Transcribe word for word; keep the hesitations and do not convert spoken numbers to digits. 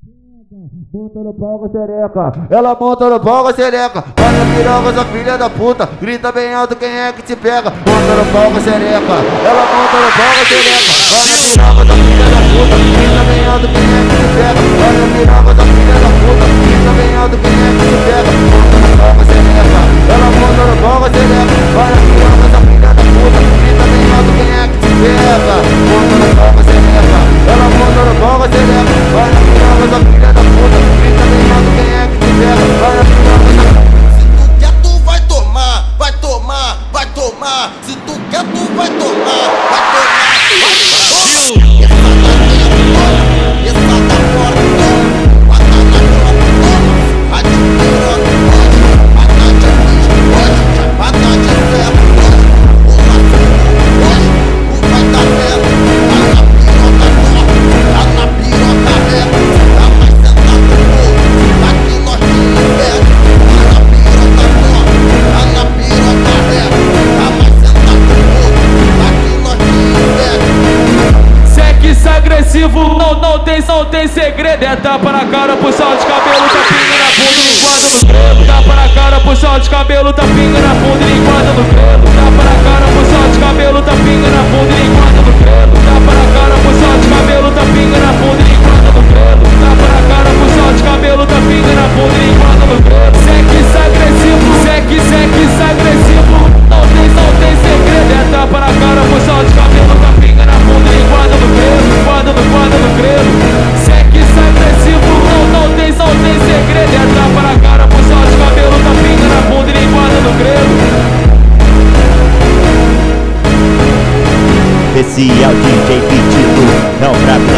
Monta no pau com a xereca, ela monta no pau com a xereca. Vai na piroga, sua filha da puta, grita bem alto quem é que te pega. Monta no pau com a xereca, ela monta no pau com a xereca. Vai na piroga, sua filha da puta, grita bem alto quem é que te pega. Vai na piroga, sua filha da puta, grita bem alto quem é que te pega. Monta no pau com a xereca, ela monta no pau com a xereca. Vai na piroga, sua filha da puta, grita bem alto quem é que te pega. Monta no pau com a xereca, ela monta no pau com a xereca. Vai na piroga, sua filha da puta, grita bem alto quem é que te pega. Vai na piroga, sua... Se tu quer, tu vai tomar, vai tomar, vai tomar. Se tu quer, tu vai tomar, vai tomar. Essa da fora, toma. Bata na tropa, toma. Vai de piroca, pode. Bata de bicho, pode. Bata de ferro, pode. O laço, pode. O vai da ferro. Tá na piroca, top. Tá na piroca, ré. Tá mais sentado no morro. Aqui nós te libera. Tá na piroca, top. Tá na piroca, ré. Tá mais sentado no morro. Aqui nós te libera. Sexo agressivo, não, não tem, não tem segredo. É tapa na cara, puxão de cabelo, tá pinga na bunda, linguada no grelo. Tapa na cara, puxão de cabelo, tá pinga na bunda, linguada no grelo. Tapa na cara, puxão de cabelo, tá pinga na bunda, linguada no grelo. Tapa na cara, puxão de cabelo, tá pinga na bunda, linguada no grelo. Tapa na cara, puxão de cabelo, tá pinga na bunda, linguada no grelo. Sexo agressivo, sexo, sexo agressivo, não tem, não tem segredo. É tapa na cara, puxão de cabelo, tá pinga na bunda, linguada no grelo. Guarda no, guarda no grelo. Sexo agressivo, não, não tem, não tem segredo. É tapa na cara, puxão de cabelo, tá pinga na bunda e guarda no grelo. Esse é o D J Pitito, não pra